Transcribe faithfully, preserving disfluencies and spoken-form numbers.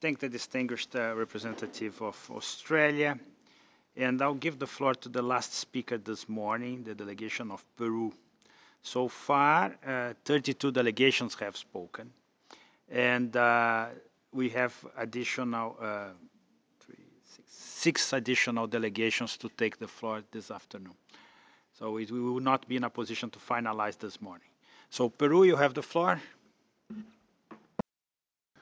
thank the distinguished uh, representative of Australia. And I'll give the floor to the last speaker this morning, the delegation of Peru. So far, uh, thirty-two delegations have spoken. And uh, we have additional, uh, three, six, six additional delegations to take the floor this afternoon. So it, we will not be in a position to finalize this morning. So Peru, you have the floor.